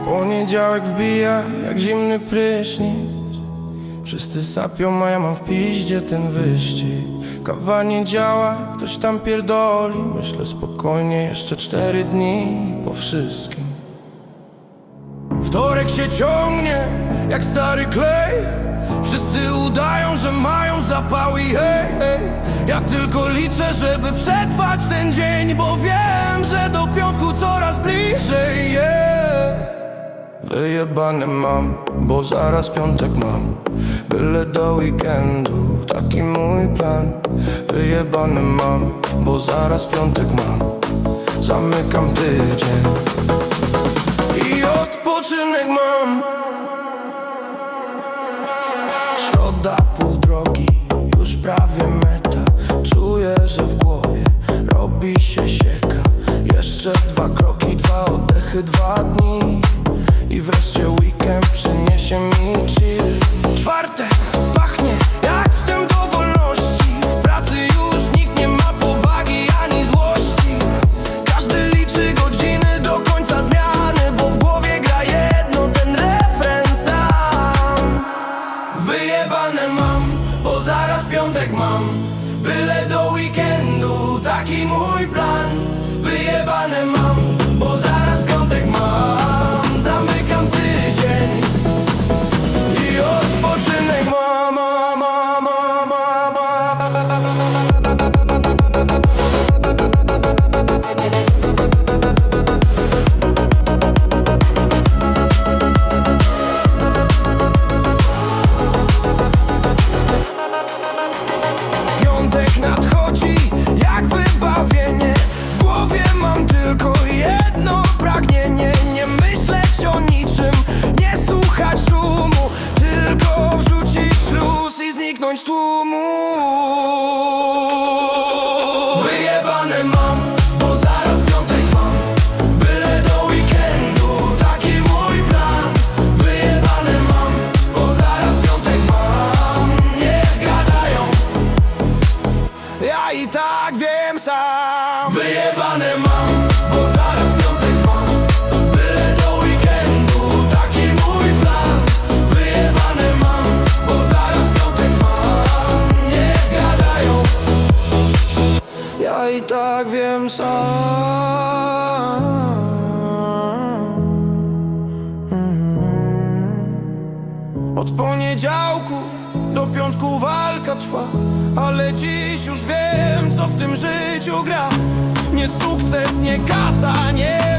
Poniedziałek wbija jak zimny prysznic. Wszyscy sapią, a ja mam w piździe ten wyścig. Kawa nie działa, ktoś tam pierdoli. Myślę spokojnie, jeszcze 4 dni po wszystkim. Wtorek się ciągnie jak stary klej. Wszyscy udają, że mają zapał i hej, hej. Ja tylko liczę, żeby przetrwać ten dzień, bo wiem, że do piątku coraz bliżej, yeah. Wyjebane mam, bo zaraz piątek mam. Byle do weekendu, taki mój plan. Wyjebane mam, bo zaraz piątek mam. Zamykam tydzień i odpoczynek mam. Środa, pół drogi, już prawie meta. Czuję, że w głowie robi się sieka. Jeszcze 2 kroki, 2 oddechy, 2 dni i wreszcie weekend przyniesie mi chill. Czwartek pachnie jak wstęp do wolności. W pracy już nikt nie ma powagi ani złości. Każdy liczy godziny do końca zmiany, bo w głowie gra jedno, ten refren sam. Wyjebane mam, bo zaraz piątek mam. Byle do weekendu, taki mój plan. Wyjebane mam, bo zaraz piątek mam. Zamykam tydzień i odpoczynek mam, Piątek nadchodzi jak wybawienie. W głowie mam tylko jedno pragnienie. Nie myśleć o niczym, nie słuchać szumu, tylko wrzucić luz i zniknąć z tłumu. Wyjebane mam, bo zaraz piątek mam. Byle do weekendu, taki mój plan. Wyjebane mam, bo zaraz piątek mam. Niech gadają, ja i tak wiem sam. Wyjebane mam, bo zaraz piątek mam. Byle do weekendu, taki mój plan. Wyjebane mam, bo zaraz piątek mam. Niech gadają, ja i tak wiem sam. Od poniedziałku do piątku walka trwa, ale dziś już wiem, co w tym życiu gra. Nie sukces, nie kasa, nie